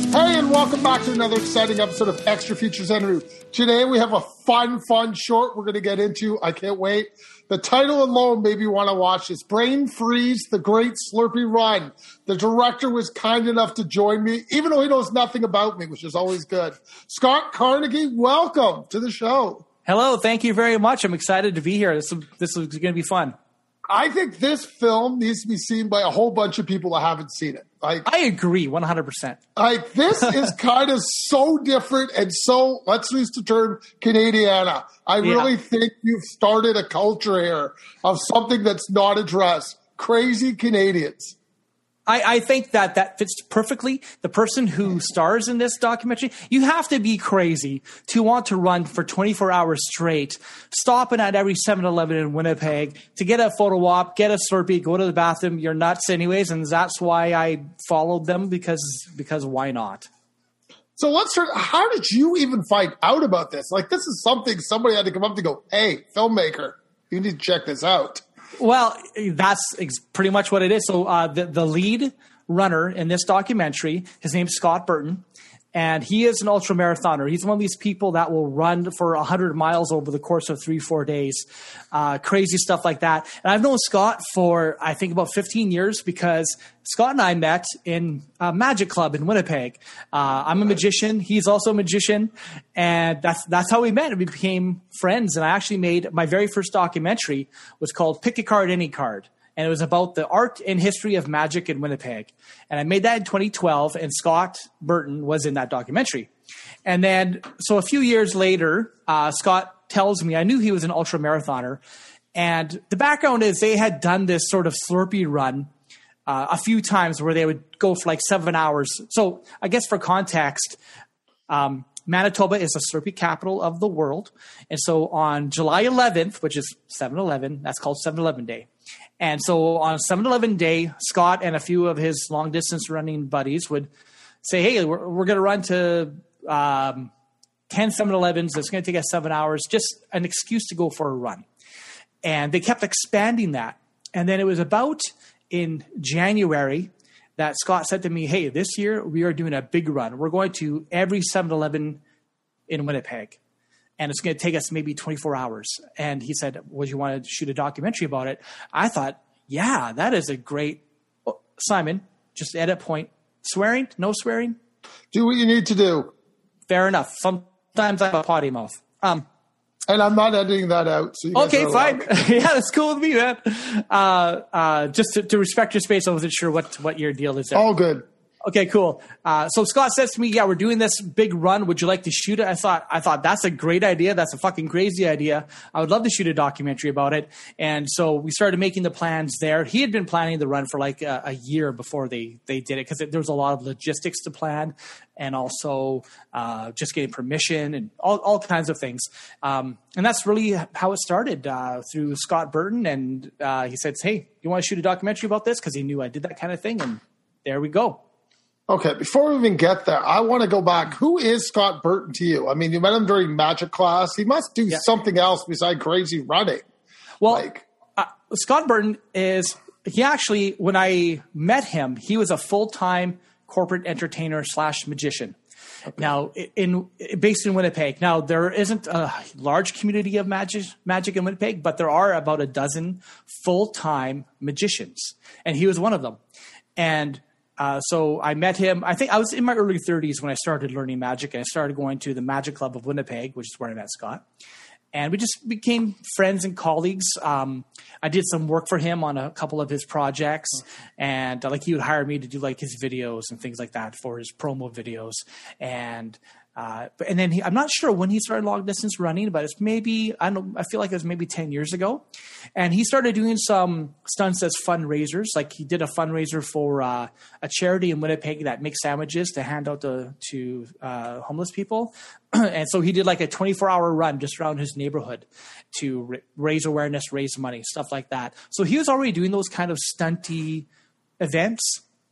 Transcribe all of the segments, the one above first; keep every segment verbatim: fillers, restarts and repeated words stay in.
Hey, and welcome back to another exciting episode of Extra Features Enroute. Today we have a fun, fun short we're going to get into. I can't wait. The title alone made me want to watch this. Brain Freeze, The Great Slurpee Run. The director was kind enough to join me, even though he knows nothing about me, which is always good. Scott Carnegie, welcome to the show. Hello, thank you very much. I'm excited to be here. This is, this is going to be fun. I think this film needs to be seen by a whole bunch of people that haven't seen it. Like, I agree, one hundred percent. Like, this is kind of so different and so, let's use the term, Canadiana. I Yeah. really think you've started a culture here of something that's not addressed. Crazy Canadians. I, I think that that fits perfectly. The person who stars in this documentary, you have to be crazy to want to run for twenty-four hours straight, stopping at every seven eleven in Winnipeg to get a photo op, get a Slurpee, go to the bathroom. You're nuts anyways, and that's why I followed them, because because why not? So let's start. How did you even find out about this? Like, this is something somebody had to come up to go, hey, filmmaker, you need to check this out. Well, that's ex- pretty much what it is. So uh, the, the lead runner in this documentary, his name's Scott Burton, and he is an ultramarathoner. He's one of these people that will run for one hundred miles over the course of three, four days, uh, crazy stuff like that. And I've known Scott for, I think, about fifteen years, because Scott and I met in a Magic Club in Winnipeg. Uh, I'm a magician. He's also a magician. And that's that's how we met. And we became friends. And I actually made my very first documentary was called Pick a Card, Any Card. And it was about the art and history of magic in Winnipeg. And I made that in twenty twelve, and Scott Burton was in that documentary. And then, so a few years later, uh, Scott tells me, I knew he was an ultra-marathoner. And the background is they had done this sort of Slurpee run uh, a few times where they would go for like seven hours. So I guess for context, um, Manitoba is the Slurpee capital of the world. And so on July eleventh, which is seven eleven, that's called seven eleven Day. And so on seven eleven Day, Scott and a few of his long-distance running buddies would say, hey, we're, we're going to run to um, ten seven elevens. It's going to take us seven hours, just an excuse to go for a run. And they kept expanding that. And then it was about in January that Scott said to me, hey, this year we are doing a big run. We're going to every seven eleven in Winnipeg. And it's going to take us maybe twenty-four hours. And he said, would you want to shoot a documentary about it? I thought, yeah, that is a great... Oh, Simon, just edit point. Swearing? No swearing? Do what you need to do. Fair enough. Sometimes I have a potty mouth. Um, And I'm not editing that out. So you guys okay, are fine. allowed. Yeah, that's cool with me, man. Uh, uh, just to, to respect your space, I wasn't sure what, what your deal is there. All good. Okay, cool. Uh, so Scott says to me, yeah, we're doing this big run. Would you like to shoot it? I thought, I thought that's a great idea. That's a fucking crazy idea. I would love to shoot a documentary about it. And so we started making the plans there. He had been planning the run for like a, a year before they, they did it, because there was a lot of logistics to plan, and also uh, just getting permission and all, all kinds of things. Um, and that's really how it started, uh, through Scott Burton. And uh, he said, hey, you want to shoot a documentary about this? Because he knew I did that kind of thing. And there we go. Okay, before we even get there, I want to go back. Who is Scott Burton to you? I mean, you met him during magic class. He must do Yeah. something else besides crazy running. Well, Like, uh, Scott Burton is, he actually, when I met him, he was a full-time corporate entertainer slash magician. Okay. Now, in, in based in Winnipeg. Now, there isn't a large community of magic, magic in Winnipeg, but there are about a dozen full-time magicians, and he was one of them. And Uh, so I met him, I think I was in my early thirties when I started learning magic, and I started going to the Magic Club of Winnipeg, which is where I met Scott. And we just became friends and colleagues. Um, I did some work for him on a couple of his projects, and uh, like he would hire me to do like his videos and things like that for his promo videos. And Uh, and then he, I'm not sure when he started long distance running, but it's maybe, I don't I feel like it was maybe ten years ago. And he started doing some stunts as fundraisers. Like he did a fundraiser for uh, a charity in Winnipeg that makes sandwiches to hand out to, to uh, homeless people. And so he did like a twenty-four hour run just around his neighborhood to ra- raise awareness, raise money, stuff like that. So he was already doing those kind of stunty events.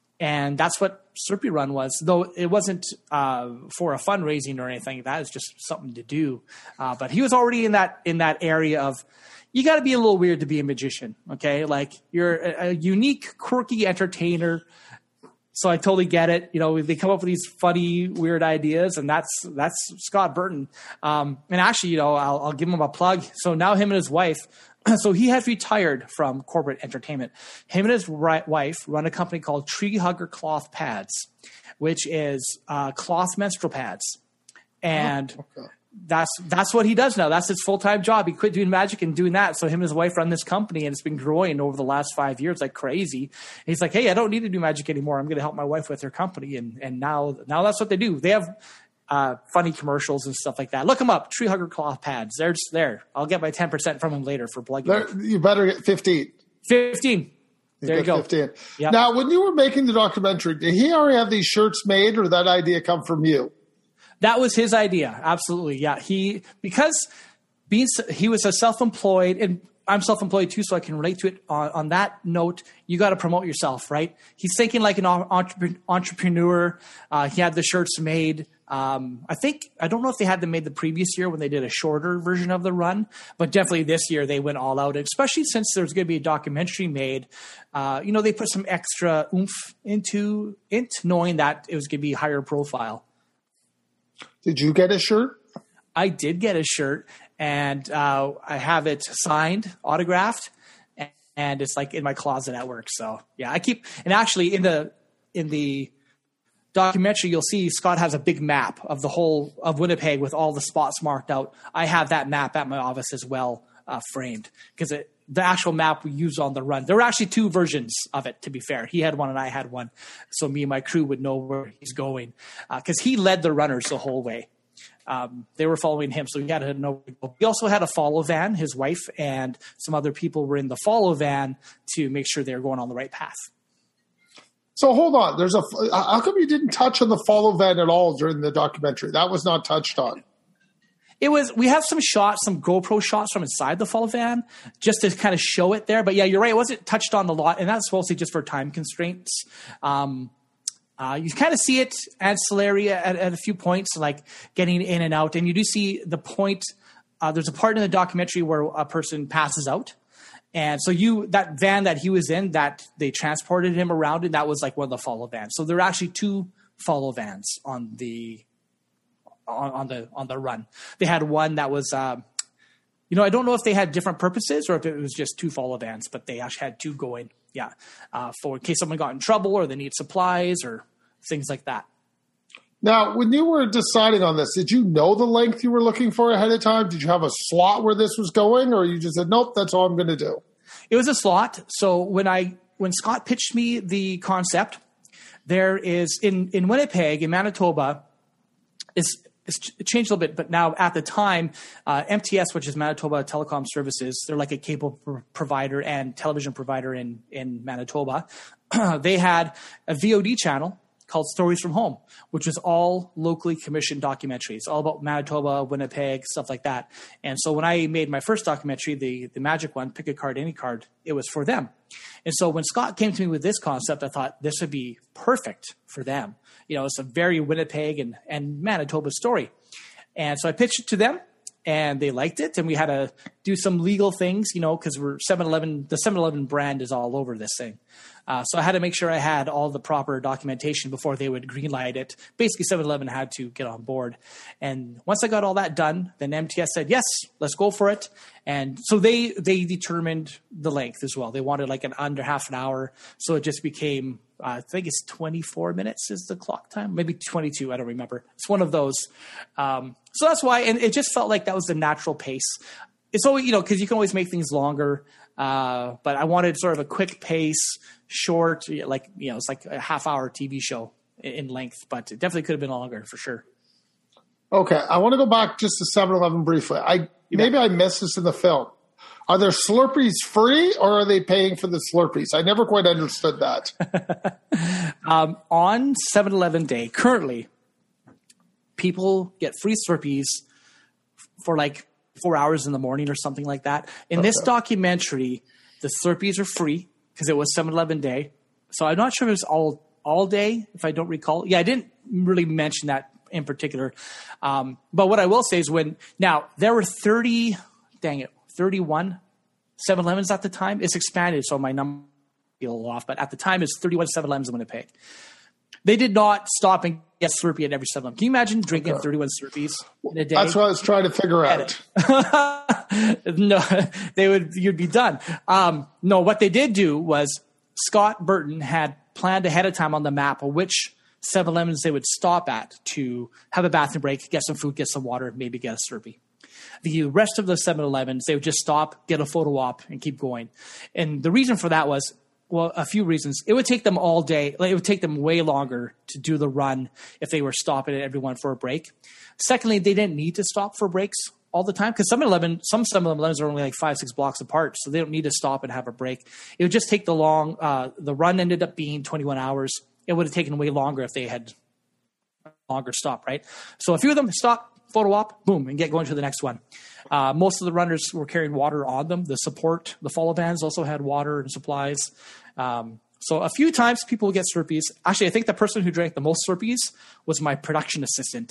And that's what Slurpee Run was, though it wasn't uh, for a fundraising or anything. That was just something to do. Uh, but he was already in that in that area of, you got to be a little weird to be a magician, okay? Like you're a, a unique, quirky entertainer. So I totally get it. You know, they come up with these funny, weird ideas, and that's that's Scott Burton. Um, and actually, you know, I'll, I'll give him a plug. So now him and his wife, so he has retired from corporate entertainment. Him and his ri- wife run a company called Tree Hugger Cloth Pads, which is uh, cloth menstrual pads. And oh, okay. that's that's what he does now. That's his full-time job. He quit doing magic and doing that. So him and his wife run this company, and it's been growing over the last five years like crazy. And he's like, hey, I don't need to do magic anymore. I'm going to help my wife with her company. And and now now that's what they do. They have uh, funny commercials and stuff like that. Look them up, Tree Hugger Cloth Pads. They're just there. I'll get my ten percent from him later for plugging. There, you better get fifteen. fifteen. You there you go. fifteen. Yep. Now, when you were making the documentary, did he already have these shirts made, or did that idea come from you? That was his idea. Absolutely. Yeah. He, because being, he was a self-employed, and I'm self-employed too, so I can relate to it. On, on that note, you got to promote yourself, right? He's thinking like an entre- entrepreneur. Uh, he had the shirts made. Um, I think, I don't know if they had them made the previous year when they did a shorter version of the run, but definitely this year they went all out, especially since there's going to be a documentary made. Uh, you know, they put some extra oomph into it, knowing that it was going to be higher profile. Did you get a shirt? I did get a shirt, and uh, I have it signed, autographed, and, and it's like in my closet at work. So yeah, I keep, and actually in the, in the documentary, you'll see Scott has a big map of the whole of Winnipeg with all the spots marked out. I have that map at my office as well, uh, framed, because it, the actual map we use on the run. There were actually two versions of it, to be fair. He had one and I had one. So me and my crew would know where he's going. Because uh, he led the runners the whole way. Um, they were following him, so he had to know. He also had a follow van. His wife and some other people were in the follow van to make sure they were going on the right path. So hold on. There's a. How come you didn't touch on the follow van at all during the documentary? That was not touched on. It was, we have some shots, some GoPro shots from inside the follow van just to kind of show it there. But yeah, you're right. It wasn't touched on a lot. And that's mostly just for time constraints. Um, uh, you kind of see it ancillary at, at a few points, like getting in and out. And you do see the point. Uh, there's a part in the documentary where a person passes out. And so you, that van that he was in, that they transported him around in, that was like one of the follow vans. So there are actually two follow vans on the On, on the on the run. They had one that was, uh, you know, I don't know if they had different purposes or if it was just two follow vans, but they actually had two going, yeah, uh, for in case someone got in trouble or they need supplies or things like that. Now, when you were deciding on this, did you know the length you were looking for ahead of time? Did you have a slot where this was going, or you just said, nope, that's all I'm going to do? It was a slot. So when I when Scott pitched me the concept, there is in in Winnipeg, in Manitoba, is It's changed a little bit, but now at the time, uh, M T S, which is Manitoba Telecom Services, they're like a cable pr- provider and television provider in, in Manitoba. They had a V O D channel called Stories from Home, which was all locally commissioned documentaries, all about Manitoba, Winnipeg, stuff like that. And so when I made my first documentary, the, the magic one, Pick a Card, Any Card, it was for them. And so when Scott came to me with this concept, I thought this would be perfect for them. You know, it's a very Winnipeg and, and Manitoba story. And so I pitched it to them, and they liked it. And we had to do some legal things, you know, because we're seven eleven, the seven eleven brand is all over this thing. Uh, so I had to make sure I had all the proper documentation before they would greenlight it. Basically, seven eleven had to get on board. And once I got all that done, then M T S said, yes, let's go for it. And so they they determined the length as well. They wanted like an under half an hour. So it just became, uh, I think it's twenty-four minutes is the clock time. Maybe twenty-two, I don't remember. It's one of those. Um, so that's why, and it just felt like that was the natural pace. It's always, you know, because you can always make things longer. Uh, but I wanted sort of a quick pace, short, like, you know, it's like a half hour T V show in length, but it definitely could have been longer for sure. Okay. I want to go back just to seven eleven briefly. I, maybe I missed this in the film. Are their Slurpees free, or are they paying for the Slurpees? I never quite understood that. um, on seven eleven Day, currently, people get free Slurpees for like four hours in the morning or something like that. In okay. this documentary, the Slurpees are free because it was seven eleven Day. So I'm not sure if it was all, all day, if I don't recall. Yeah, I didn't really mention that in particular. Um, but what I will say is when, now there were thirty, dang it, thirty-one seven elevens at the time. It's expanded, so my number is a little off, but at the time it's thirty-one seven elevens in Winnipeg. They did not stop and get Slurpee at every seven eleven. Can you imagine drinking okay. thirty-one Slurpees in a day? That's what I was trying to figure out. No, they would. You'd be done. Um, no, what they did do was Scott Burton had planned ahead of time on the map which seven elevens they would stop at to have a bathroom break, get some food, get some water, maybe get a Slurpee. The rest of the seven elevens, they would just stop, get a photo op, and keep going. And the reason for that was, well, a few reasons. It would take them all day. Like, it would take them way longer to do the run if they were stopping at everyone for a break. Secondly, they didn't need to stop for breaks all the time because seven eleven, some seven elevens are only like five, six blocks apart, so they don't need to stop and have a break. It would just take the long, uh, the run ended up being twenty-one hours. It would have taken way longer if they had longer stop, right? So a few of them stop, photo op, boom, and get going to the next one. Uh, most of the runners were carrying water on them. The support, the follow bands also had water and supplies. Um, so a few times people would get Slurpees. Actually, I think the person who drank the most Slurpees was my production assistant.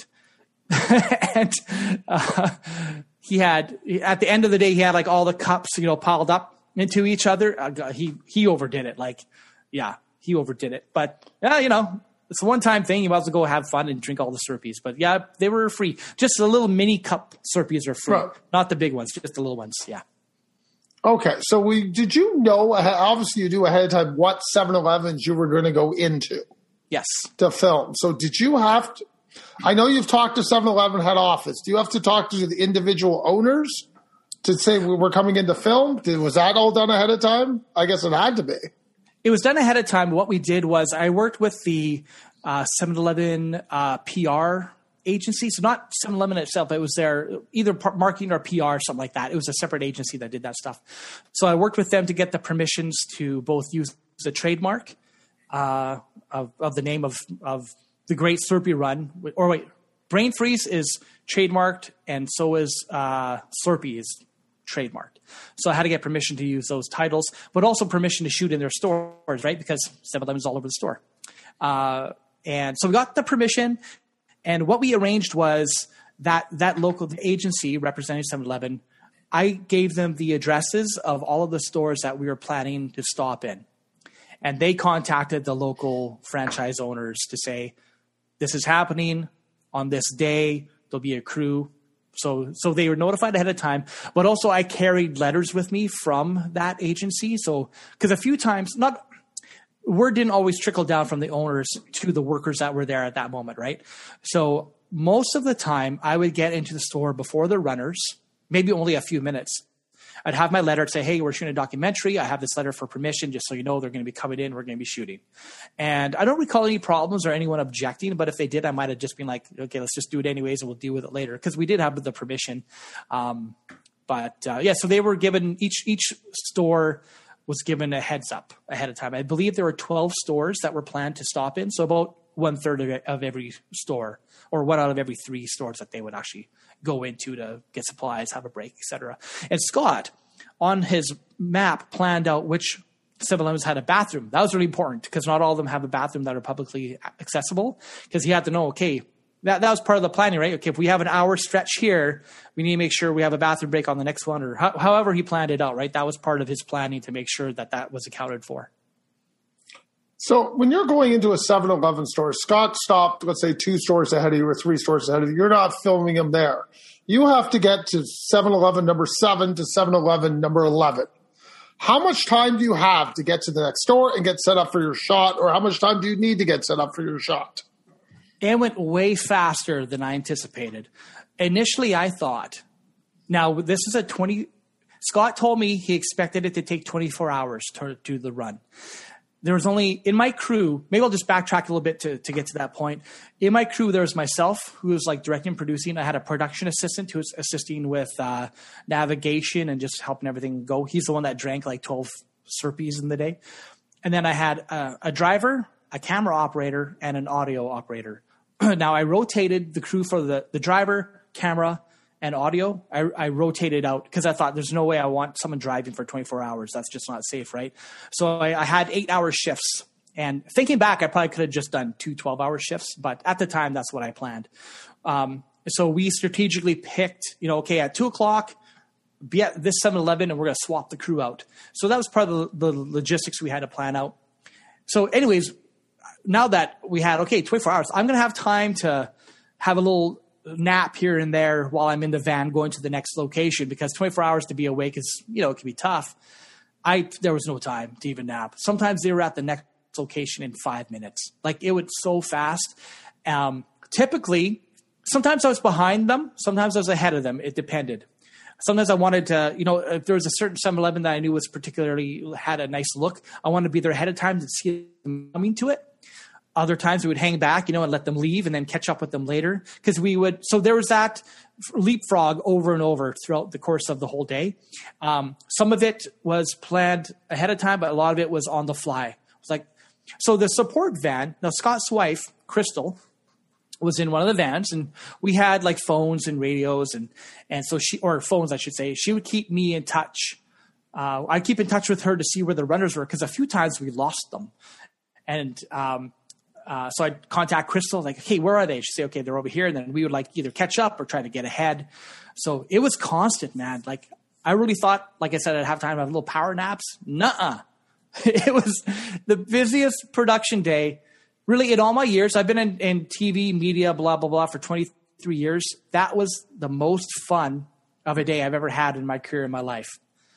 and uh, he had, at the end of the day, he had like all the cups, you know, piled up into each other. Uh, he, he overdid it. Like, yeah, he overdid it. But, yeah, you know, it's a one-time thing. You might as well go have fun and drink all the Slurpees. But, yeah, they were free. Just the little mini cup Slurpees are free. Right. Not the big ones, just the little ones, yeah. Okay, so we did you know, obviously you do ahead of time, what seven elevens you were going to go into? Yes. To film. So did you have to, I know you've talked to seven eleven head office. Do you have to talk to the individual owners to say we were coming into film? Did, was that all done ahead of time? I guess it had to be. It was done ahead of time. What we did was I worked with the uh, seven eleven uh, P R agency. So not seven eleven itself, it was their either marketing or P R, something like that. It was a separate agency that did that stuff. So I worked with them to get the permissions to both use the trademark uh, of, of the name of, of the Great Slurpee Run. Or wait, Brain Freeze is trademarked and so is uh, Slurpee is trademarked. So I had to get permission to use those titles, but also permission to shoot in their stores, right? Because seven eleven is all over the store. Uh, and so we got the permission. And what we arranged was that that local agency representing seven eleven, I gave them the addresses of all of the stores that we were planning to stop in. And they contacted the local franchise owners to say, this is happening on this day. There'll be a crew. So so they were notified ahead of time. But also I carried letters with me from that agency. So because a few times, not word didn't always trickle down from the owners to the workers that were there at that moment, right? So most of the time, I would get into the store before the runners, maybe only a few minutes. I'd have my letter say, hey, we're shooting a documentary. I have this letter for permission, just so you know they're going to be coming in. We're going to be shooting. And I don't recall any problems or anyone objecting, but if they did, I might have just been like, okay, let's just do it anyways, and we'll deal with it later, because we did have the permission. Um, but uh, yeah, so they were given, each each store was given a heads up ahead of time. I believe there were twelve stores that were planned to stop in. So about one third of, of every store, or one out of every three stores that they would actually go into to get supplies, have a break, et cetera. And Scott, on his map, planned out which seven elevens had a bathroom. That was really important because not all of them have a bathroom that are publicly accessible, because he had to know, okay, That that was part of the planning, right? Okay, if we have an hour stretch here, we need to make sure we have a bathroom break on the next one, or ho- however he planned it out, right? That was part of his planning to make sure that that was accounted for. So when you're going into a seven eleven store, Scott stopped, let's say, two stores ahead of you or three stores ahead of you. You're not filming him there. You have to get to seven eleven number seven to seven eleven number eleven. How much time do you have to get to the next store and get set up for your shot, or how much time do you need to get set up for your shot? It went way faster than I anticipated. Initially, I thought, now this is a twenty, Scott told me he expected it to take twenty-four hours to do the run. There was only, in my crew, maybe I'll just backtrack a little bit to, to get to that point. In my crew, there was myself, who was like directing and producing. I had a production assistant who was assisting with uh, navigation and just helping everything go. He's the one that drank like twelve Slurpees in the day. And then I had a, a driver, a camera operator, and an audio operator. Now, I rotated the crew for the, the driver, camera, and audio. I, I rotated out because I thought there's no way I want someone driving for twenty-four hours. That's just not safe, right? So I, I had eight-hour shifts. And thinking back, I probably could have just done two twelve-hour shifts. But at the time, that's what I planned. Um, so we strategically picked, you know, okay, at two o'clock, be at this seven eleven, and we're going to swap the crew out. So that was part of the, the logistics we had to plan out. So anyways, now that we had, okay, twenty-four hours, I'm going to have time to have a little nap here and there while I'm in the van going to the next location, because twenty-four hours to be awake is, you know, it can be tough. I, there was no time to even nap. Sometimes they were at the next location in five minutes. Like, it was so fast. Um, typically, sometimes I was behind them. Sometimes I was ahead of them. It depended. Sometimes I wanted to, you know, if there was a certain seven eleven that I knew was particularly had a nice look, I wanted to be there ahead of time to see them coming to it. Other times we would hang back, you know, and let them leave and then catch up with them later. Because we would, so there was that leapfrog over and over throughout the course of the whole day. Um, some of it was planned ahead of time, but a lot of it was on the fly. It was like, so the support van, now Scott's wife, Crystal, was in one of the vans, and we had like phones and radios, and, and so she, or phones, I should say, she would keep me in touch. Uh, I'd keep in touch with her to see where the runners were, because a few times we lost them. And, um, Uh, so I'd contact Crystal, like, hey, where are they? She'd say, okay, they're over here. And then we would like either catch up or try to get ahead. So it was constant, man. Like, I really thought, like I said, I'd have time to have little power naps. Nuh-uh. It was the busiest production day. Really, in all my years, I've been in, in T V, media, blah, blah, blah, for twenty-three years. That was the most fun of a day I've ever had in my career, in my life.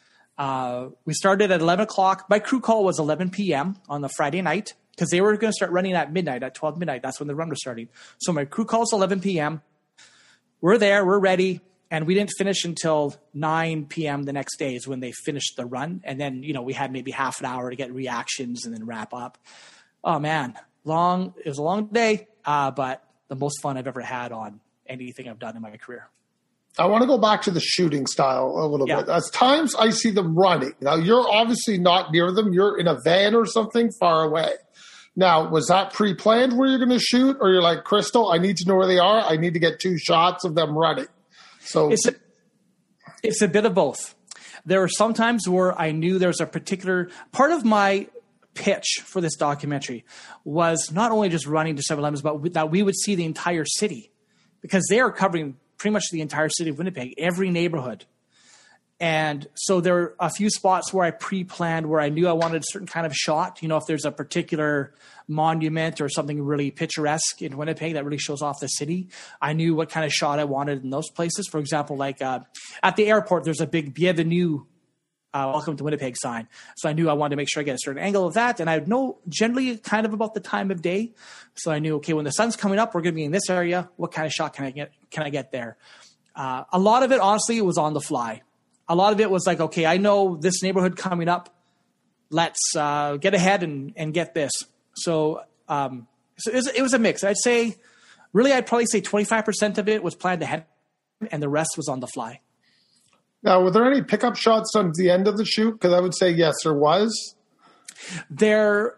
Uh, we started at eleven o'clock. My crew call was eleven p.m. on the Friday night, because they were going to start running at midnight, at twelve midnight. That's when the run was starting. So my crew call is eleven p.m. We're there. We're ready. And we didn't finish until nine p.m. the next day is when they finished the run. And then, you know, we had maybe half an hour to get reactions and then wrap up. Oh, man. Long. It was a long day, uh, but the most fun I've ever had on anything I've done in my career. I want to go back to the shooting style a little yeah. bit. At times I see them running. Now, you're obviously not near them. You're in a van or something far away. Now, was that pre-planned where you're going to shoot? Or you're like, Crystal, I need to know where they are. I need to get two shots of them running. So it's a, it's a bit of both. There are some times where I knew there's a particular part of my pitch for this documentary was not only just running to seven elevens, but that we would see the entire city, because they are covering pretty much the entire city of Winnipeg, every neighborhood. And so there are a few spots where I pre-planned where I knew I wanted a certain kind of shot. You know, if there's a particular monument or something really picturesque in Winnipeg that really shows off the city, I knew what kind of shot I wanted in those places. For example, like uh, at the airport, there's a big Bienvenue, uh, welcome to Winnipeg sign. So I knew I wanted to make sure I get a certain angle of that. And I know generally kind of about the time of day. So I knew, okay, when the sun's coming up, we're going to be in this area. What kind of shot can I get, can I get there? Uh, a lot of it, honestly, was on the fly. A lot of it was like, okay, I know this neighborhood coming up. Let's uh, get ahead and, and get this. So, um, so it, was, it was a mix. I'd say, really, I'd probably say twenty-five percent of it was planned ahead, and the rest was on the fly. Now, were there any pickup shots on the end of the shoot? Because I would say yes, there was. There,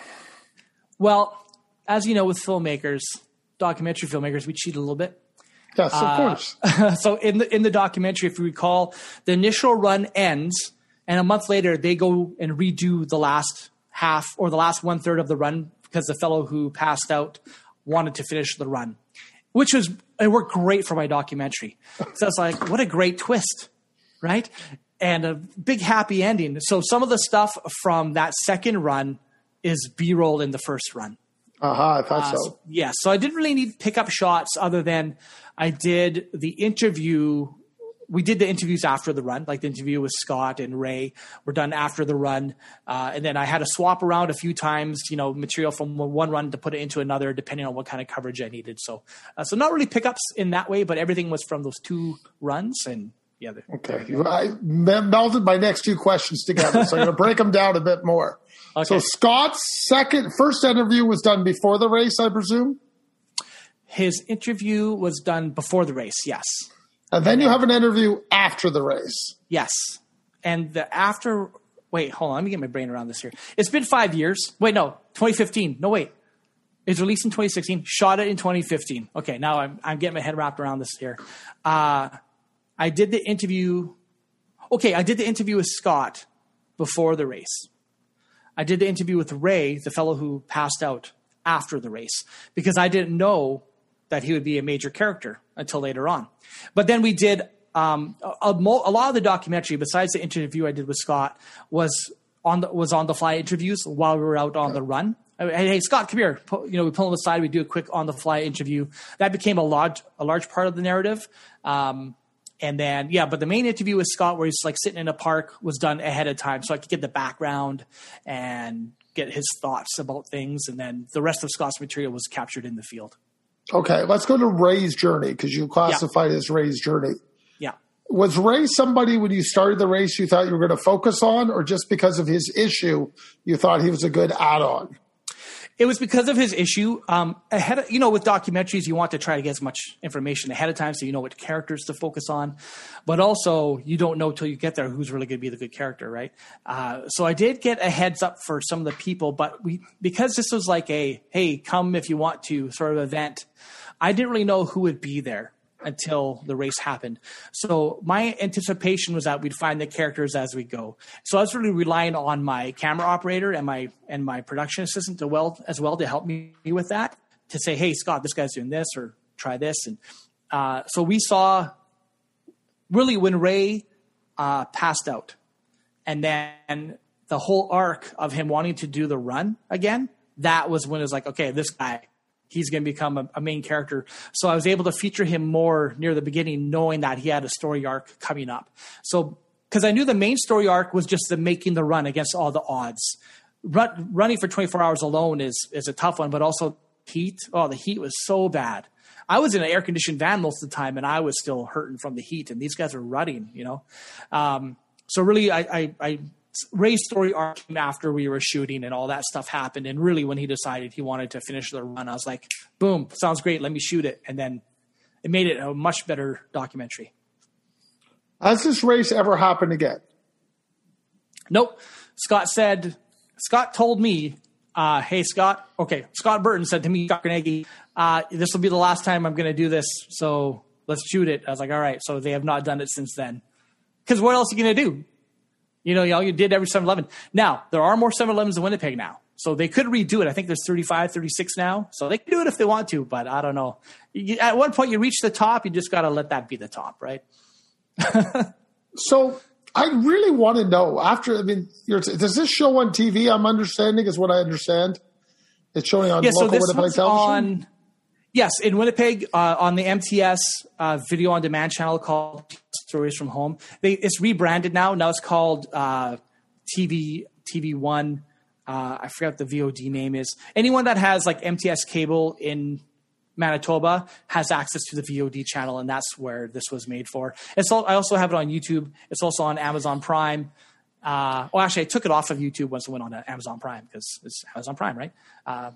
well, as you know, with filmmakers, documentary filmmakers, we cheat a little bit. Yes, of course. Uh, so in the in the documentary, if you recall, the initial run ends, and a month later they go and redo the last half or the last one third of the run, because the fellow who passed out wanted to finish the run, which was it worked great for my documentary. So I was like, what a great twist, right? And a big happy ending. So some of the stuff from that second run is B-roll in the first run. Uh-huh, I thought uh, so. so. Yeah, so I didn't really need pickup shots other than I did the interview. We did the interviews after the run, like the interview with Scott and Ray were done after the run. Uh, and then I had to swap around a few times, you know, material from one run to put it into another, depending on what kind of coverage I needed. So, uh, so not really pickups in that way, but everything was from those two runs. And yeah. Okay. I melded my next two questions together, so I'm going to break them down a bit more. Okay. So Scott's second, first interview was done before the race, I presume? His interview was done before the race, yes. And then you have an interview after the race. Yes. And the after – wait, hold on. Let me get my brain around this here. It's been five years. Wait, no, twenty fifteen. No, wait. It was released in twenty sixteen, shot it in twenty fifteen. Okay, now I'm I'm getting my head wrapped around this here. Uh, I did the interview – okay, I did the interview with Scott before the race. I did the interview with Ray, the fellow who passed out, after the race, because I didn't know that he would be a major character until later on. But then we did um, a, a, a lot of the documentary, besides the interview I did with Scott, was on the was on the fly interviews while we were out on the run. Hey, hey, Scott, come here. You know, we pull him aside. We do a quick on-the-fly interview. That became a large, a large part of the narrative. Um, and then, yeah, but the main interview with Scott, where he's like sitting in a park, was done ahead of time, so I could get the background and get his thoughts about things. And then the rest of Scott's material was captured in the field. Okay, let's go to Ray's journey, because you classified yeah. as Ray's journey. Yeah. Was Ray somebody, when you started the race, you thought you were going to focus on, or just because of his issue, you thought he was a good add-on? It was because of his issue. Um, ahead of, you know, with documentaries, you want to try to get as much information ahead of time so you know what characters to focus on. But also, you don't know till you get there who's really going to be the good character, right? Uh, so I did get a heads up for some of the people, but we because this was like a, hey, come if you want to sort of event, I didn't really know who would be there until the race happened. So my anticipation was that we'd find the characters as we go. So I was really relying on my camera operator and my and my production assistant to well as well to help me with that, to say, hey, Scott, this guy's doing this, or try this. And uh, so we saw really when Ray uh, passed out, and then the whole arc of him wanting to do the run again, that was when it was like, okay, this guy, he's going to become a, a main character. So I was able to feature him more near the beginning, knowing that he had a story arc coming up. So, because I knew the main story arc was just the making the run against all the odds. Run, running for twenty-four hours alone is is a tough one, but also heat. Oh, the heat was so bad. I was in an air-conditioned van most of the time, and I was still hurting from the heat, and these guys were running, you know. Um, so really, I, I, I Ray's story arc came after we were shooting and all that stuff happened. And really when he decided he wanted to finish the run, I was like, boom, sounds great. Let me shoot it. And then it made it a much better documentary. Has this race ever happened again? Nope. Scott said, Scott told me, uh, hey, Scott, okay. Scott Burton said to me, Scott Carnegie, uh, this will be the last time I'm going to do this. So let's shoot it. I was like, all right. So they have not done it since then. Because what else are you going to do? You know, y'all, you did every seven eleven. Now, there are more seven elevens in Winnipeg now. So they could redo it. I think there's thirty-five, thirty-six now. So they can do it if they want to, but I don't know. You, at one point, you reach the top. You just got to let that be the top, right? So I really want to know, after, I mean, you're, does this show on T V, I'm understanding, is what I understand? It's showing on yeah, local so this Winnipeg television? On, yes, in Winnipeg, uh, on the M T S uh, video on demand channel called Stories from Home. They, it's rebranded now. Now it's called uh, T V T V One. Uh, I forgot what the V O D name is. Anyone that has like M T S cable in Manitoba has access to the V O D channel, and that's where this was made for. It's all, I also have it on YouTube. It's also on Amazon Prime. Uh, well, actually, I took it off of YouTube once it went on to Amazon Prime, because it's Amazon Prime, right? Uh,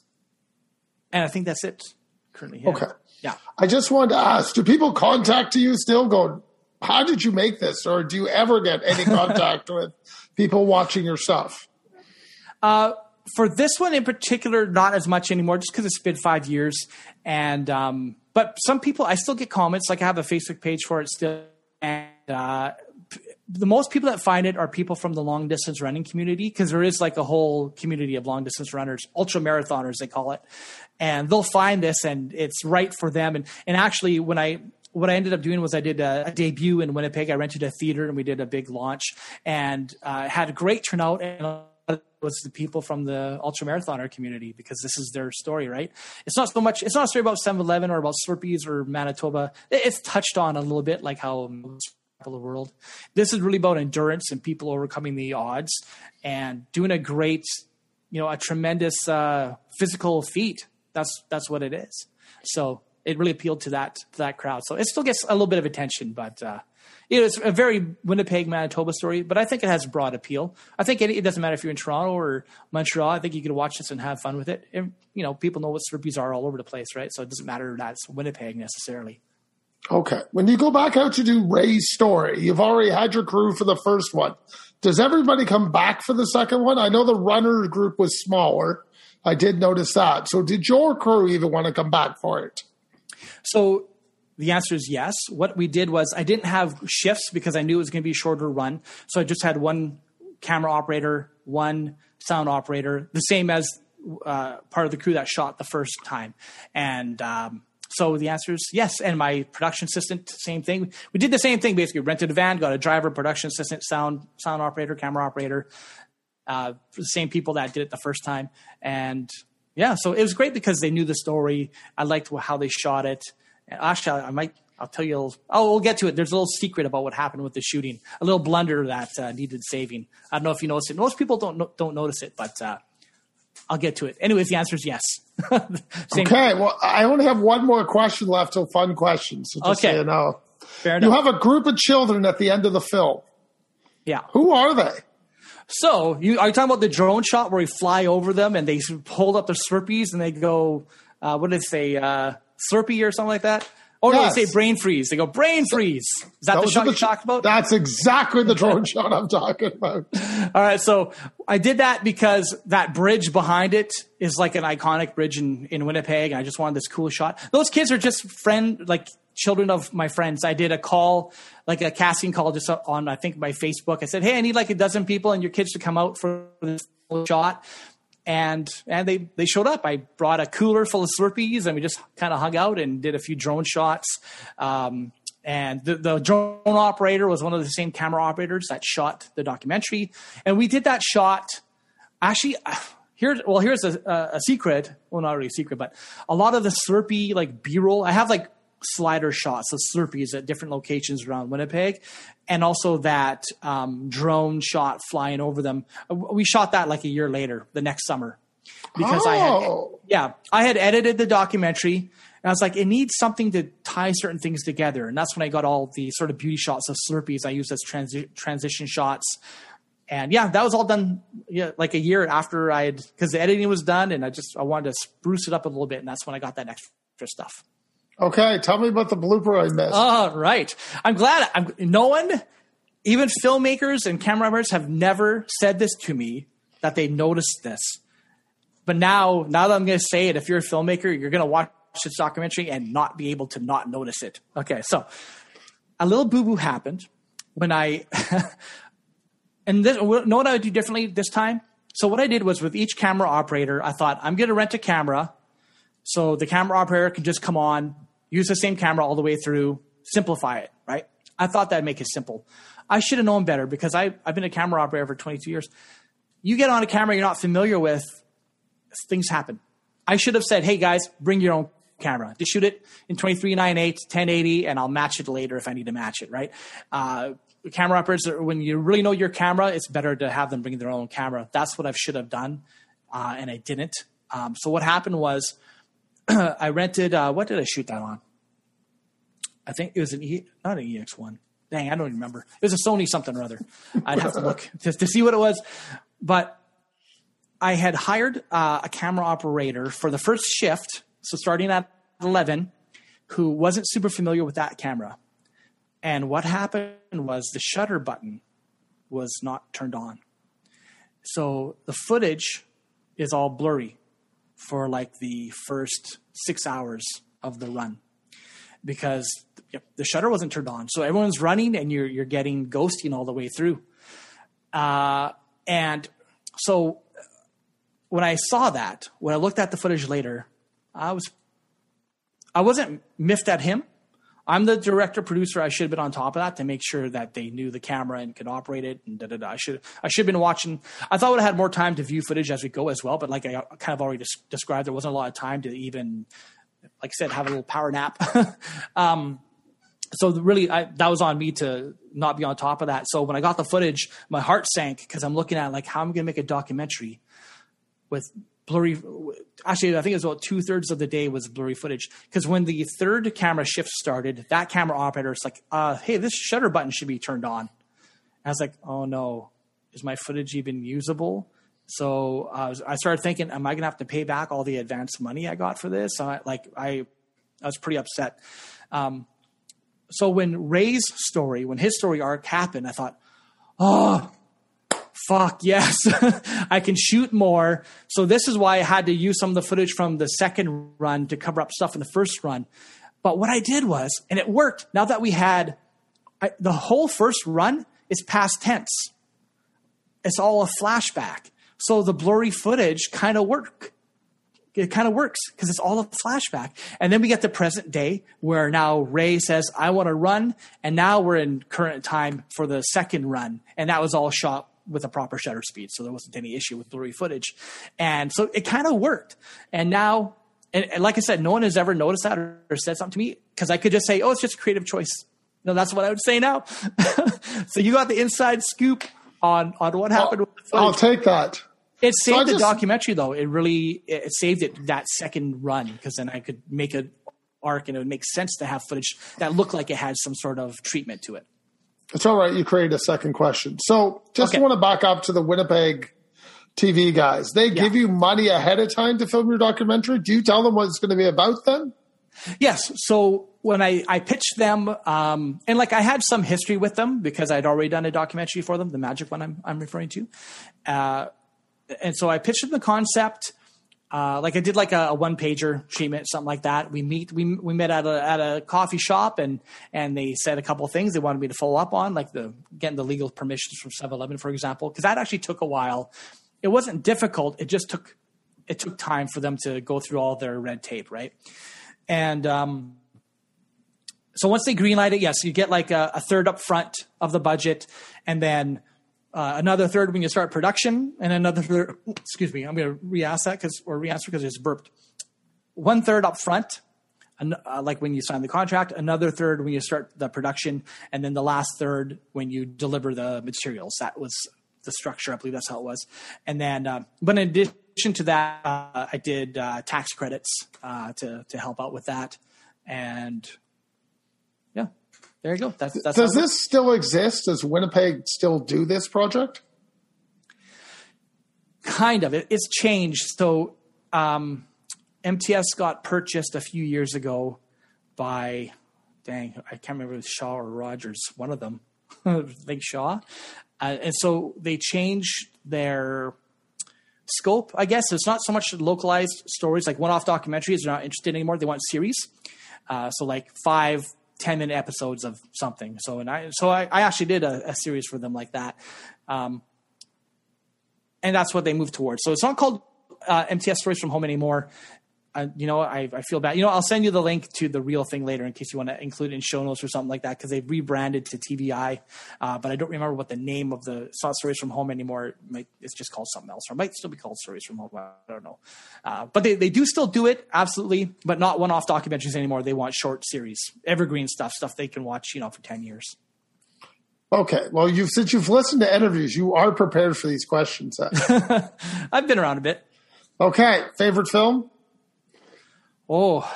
and I think that's it currently. Yeah. Okay. Yeah. I just wanted to ask, do people contact you still going, how did you make this? Or do you ever get any contact with people watching your stuff? Uh, for this one in particular, not as much anymore, just because it's been five years. And um, but some people, I still get comments. Like I have a Facebook page for it still. And uh, p- the most people that find it are people from the long distance running community, because there is like a whole community of long distance runners, ultra marathoners, they call it. And they'll find this, and it's right for them. And and actually, when I what I ended up doing was I did a, a debut in Winnipeg. I rented a theater and we did a big launch, and uh, had a great turnout. And it was the people from the ultra marathoner community, because this is their story, right? It's not so much, it's not a story about seven eleven or about Slurpees or Manitoba. It, it's touched on a little bit, like how most people of the world. This is really about endurance and people overcoming the odds and doing a great, you know, a tremendous uh, physical feat. That's that's what it is. So it really appealed to that to that crowd. So it still gets a little bit of attention, but uh, you know, it's a very Winnipeg, Manitoba story. But I think it has broad appeal. I think it, it doesn't matter if you're in Toronto or Montreal. I think you can watch this and have fun with it. And, you know, people know what Slurpees are all over the place, right? So it doesn't matter that it's Winnipeg necessarily. Okay. When you go back out to do Ray's story, you've already had your crew for the first one. Does everybody come back for the second one? I know the runner group was smaller. I did notice that. So did your crew even want to come back for it? So the answer is yes. What we did was I didn't have shifts because I knew it was going to be a shorter run. So I just had one camera operator, one sound operator, the same as uh, part of the crew that shot the first time. And um, so the answer is yes. And my production assistant, same thing. We did the same thing, basically. Rented a van, got a driver, production assistant, sound sound operator, camera operator. uh, the same people that did it the first time. And yeah, so it was great because they knew the story. I liked how they shot it. And actually, I might, I'll tell you, a little, oh, we'll get to it. There's a little secret about what happened with the shooting, a little blunder that uh, needed saving. I don't know if you noticed it. Most people don't no, don't notice it, but uh, I'll get to it. Anyways, the answer is yes. Okay, well, I only have one more question left, a fun question. So just okay. so you know. Fair enough. You have a group of children at the end of the film. Yeah. Who are they? So, you, are you talking about the drone shot where we fly over them and they hold up their Slurpees and they go, uh, what did they say, uh, Slurpee or something like that? Or yes. No, they say brain freeze. They go, brain freeze. Is that, that the shot you talked about? That's exactly the drone shot I'm talking about. All right, so I did that because that bridge behind it is like an iconic bridge in, in Winnipeg, and I just wanted this cool shot. Those kids are just friend, like children of my friends. I did a call, like a casting call just on, I think, my Facebook. I said, hey, I need like a dozen people and your kids to come out for this shot. And and they, they showed up. I brought a cooler full of Slurpees, and we just kind of hung out and did a few drone shots. Um, and the, the drone operator was one of the same camera operators that shot the documentary. And we did that shot. Actually, here, well, here's a, a secret. Well, not really a secret, but a lot of the Slurpee like B-roll. I have like slider shots of Slurpees at different locations around Winnipeg, and also that um, drone shot flying over them. We shot that like a year later, the next summer, because oh. I had, yeah, I had edited the documentary, and I was like, it needs something to tie certain things together, and that's when I got all the sort of beauty shots of Slurpees I used as transi- transition shots. And yeah, that was all done yeah, like a year after I had, because the editing was done, and I just I wanted to spruce it up a little bit, and that's when I got that extra stuff. Okay, tell me about the blooper I missed. All right. I'm glad. I'm, no one, even filmmakers and camera operators, have never said this to me, that they noticed this. But now, now that I'm going to say it, if you're a filmmaker, you're going to watch this documentary and not be able to not notice it. Okay, so a little boo-boo happened when I – and this, know what I would do differently this time? So what I did was with each camera operator, I thought, I'm going to rent a camera so the camera operator can just come on, use the same camera all the way through, simplify it, right? I thought that'd make it simple. I should have known better because I, I've been a camera operator for twenty-two years. You get on a camera you're not familiar with, things happen. I should have said, hey guys, bring your own camera. Just shoot it in twenty-three nine eight, ten eighty, and I'll match it later if I need to match it, right? Uh, camera operators, when you really know your camera, it's better to have them bring their own camera. That's what I should have done, uh, and I didn't. Um, so what happened was, I rented, uh, what did I shoot that on? I think it was an E, not an E X one. Dang, I don't even remember. It was a Sony something or other. I'd have to look to, to see what it was. But I had hired uh, a camera operator for the first shift, so starting at eleven, who wasn't super familiar with that camera. And what happened was the shutter button was not turned on. So the footage is all blurry for like the first six hours of the run because yep, the shutter wasn't turned on. So everyone's running and you're you're getting ghosting all the way through. Uh, and so when I saw that, when I looked at the footage later, I was I wasn't miffed at him. I'm the director producer. I should have been on top of that to make sure that they knew the camera and could operate it. And da da da. I should I should have been watching. I thought I would have had more time to view footage as we go as well. But like I kind of already des- described, there wasn't a lot of time to even, like I said, have a little power nap. um, so really, I, that was on me to not be on top of that. So when I got the footage, my heart sank because I'm looking at like how I'm going to make a documentary with blurry. Actually, I think it was about two thirds of the day was blurry footage. Because when the third camera shift started, that camera operator is like, uh, hey, this shutter button should be turned on. And I was like, oh no, is my footage even usable? So uh, I started thinking, am I going to have to pay back all the advance money I got for this? So I, like I, I was pretty upset. Um, so when Ray's story, when his story arc happened, I thought, oh, fuck, yes, I can shoot more. So this is why I had to use some of the footage from the second run to cover up stuff in the first run. But what I did was, and it worked, now that we had, I, the whole first run is past tense. It's all a flashback. So the blurry footage kind of work. It kind of works because it's all a flashback. And then we get the present day where now Ray says, I want to run. And now we're in current time for the second run. And that was all shot with a proper shutter speed. So there wasn't any issue with blurry footage. And so it kind of worked. And now, and, and like I said, no one has ever noticed that or, or said something to me, because I could just say, oh, it's just a creative choice. No, that's what I would say now. So you got the inside scoop on, on what happened. I'll, with the footage. I'll take that. It saved so the just, documentary, though. It really it saved it that second run, because then I could make an arc and it would make sense to have footage that looked like it had some sort of treatment to it. It's all right. You created a second question. So just okay. want to back up to the Winnipeg T V guys. They yeah. give you money ahead of time to film your documentary. Do you tell them what it's going to be about then? Yes. So when I, I pitched them, um, and like I had some history with them because I'd already done a documentary for them, the Magic one I'm, I'm referring to. Uh, and so I pitched them the concept. Uh, like I did like a, a one pager treatment, something like that. We meet, we, we met at a, at a coffee shop, and, and they said a couple of things they wanted me to follow up on, like the, getting the legal permissions from seven eleven, for example, because that actually took a while. It wasn't difficult. It just took, it took time for them to go through all their red tape. Right. And, um, so once they greenlight it, yes, you get like a, a third up front of the budget, and then uh, another third when you start production, and another third, excuse me, I'm going to re-ask that because, or re-answer because it's burped. One third up front, an, uh, like when you sign the contract, another third when you start the production, and then the last third when you deliver the materials. That was the structure. I believe that's how it was. And then, uh, but in addition to that, uh, I did uh, tax credits uh, to, to help out with that. And yeah, there you go. That's, that's Does this still exist? Does Winnipeg still do this project? Kind of. It, it's changed. So um, M T S got purchased a few years ago by, dang, I can't remember if it was Shaw or Rogers, one of them. I think Shaw. Uh, and so they changed their scope, I guess. So it's not so much localized stories, like one-off documentaries. They're not interested anymore. They want series. Uh, so like five, ten-minute episodes of something. So and I, so I, I actually did a, a series for them like that. Um, and that's what they moved towards. So it's not called uh, M T S Stories from Home anymore. Uh, you know, I, I feel bad. You know, I'll send you the link to the real thing later in case you want to include it in show notes or something like that, because they've rebranded to T V I. Uh, but I don't remember what the name of the it's not Stories from Home anymore. It might, it's just called something else, or it might still be called Stories from Home. I don't know. Uh, but they, they do still do it, absolutely, but not one-off documentaries anymore. They want short series, evergreen stuff, stuff they can watch, you know, for ten years. Okay. Well, you've since you've listened to interviews, you are prepared for these questions. I've been around a bit. Okay. Favorite film? Oh,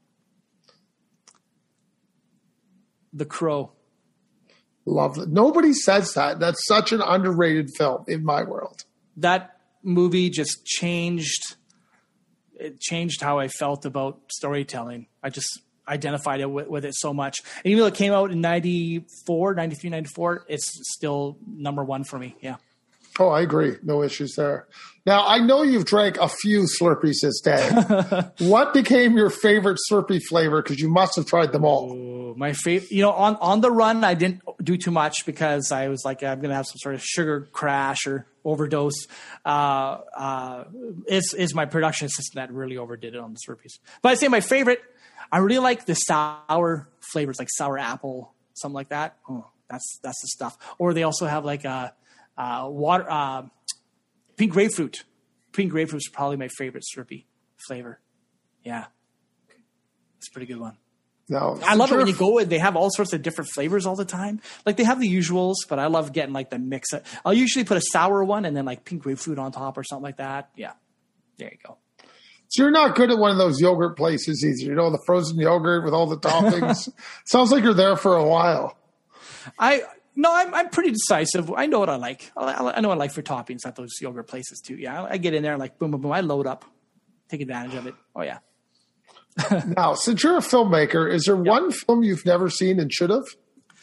The Crow. Love it. Nobody says that. That's such an underrated film in my world. That movie just changed. It changed how I felt about storytelling. I just identified it with, with it so much. And even though it came out in ninety-four, ninety-three, ninety-four, it's still number one for me. Yeah. Oh, I agree. No issues there. Now, I know you've drank a few Slurpees this day. What became your favorite Slurpee flavor? Because you must have tried them all. Oh, my favorite, you know, on, on the run, I didn't do too much because I was like, I'm going to have some sort of sugar crash or overdose. Uh, uh, is is my production assistant that really overdid it on the Slurpees. But I'd say my favorite, I really like the sour flavors, like sour apple, something like that. Oh, that's that's the stuff. Or they also have like a uh, water, uh, pink grapefruit. Pink grapefruit is probably my favorite Slurpee flavor. Yeah, it's a pretty good one. No, I love it when you go and they have all sorts of different flavors all the time. Like they have the usuals, but I love getting like the mix. I'll usually put a sour one and then like pink grapefruit on top or something like that. Yeah, there you go. So you're not good at one of those yogurt places either. You know, the frozen yogurt with all the toppings. Sounds like you're there for a while. I no, I'm I'm pretty decisive. I know what I like. I, I know what I like for toppings at those yogurt places too. Yeah, I get in there and like boom, boom, boom. I load up, take advantage of it. Oh yeah. Now, since you're a filmmaker, is there yep. one film you've never seen and should have?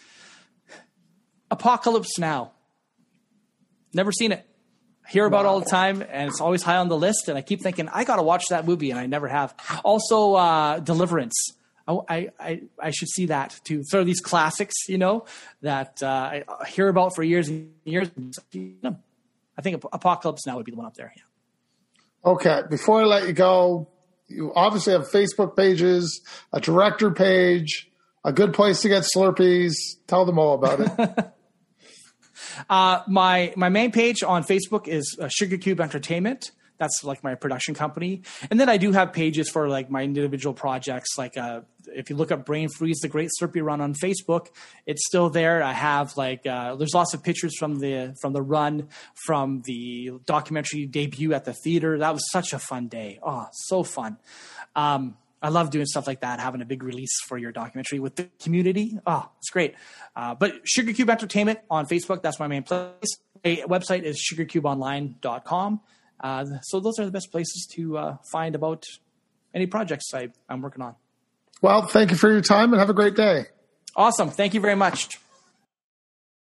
Apocalypse Now. Never seen it. Hear about wow. all the time, and it's always high on the list. And I keep thinking I got to watch that movie, and I never have. Also, uh, Deliverance. I, I I should see that too. So these classics, you know, that uh, I hear about for years and years. I think Apocalypse Now would be the one up there. Yeah. Okay. Before I let you go, you obviously have Facebook pages, a director page, a good place to get Slurpees. Tell them all about it. Uh, my my main page on Facebook is uh, Sugar Cube Entertainment. That's like my production company. And then I do have pages for like my individual projects. Like uh, if you look up Brain Freeze, the Great Slurpee Run on Facebook, it's still there. I have like, uh, there's lots of pictures from the, from the run, from the documentary debut at the theater. That was such a fun day. Oh, so fun. Um, I love doing stuff like that, having a big release for your documentary with the community. Oh, it's great. Uh, but Sugar Cube Entertainment on Facebook, that's my main place. My website is sugar cube online dot com. Uh, so those are the best places to uh, find about any projects I, I'm working on. Well, thank you for your time and have a great day. Awesome. Thank you very much.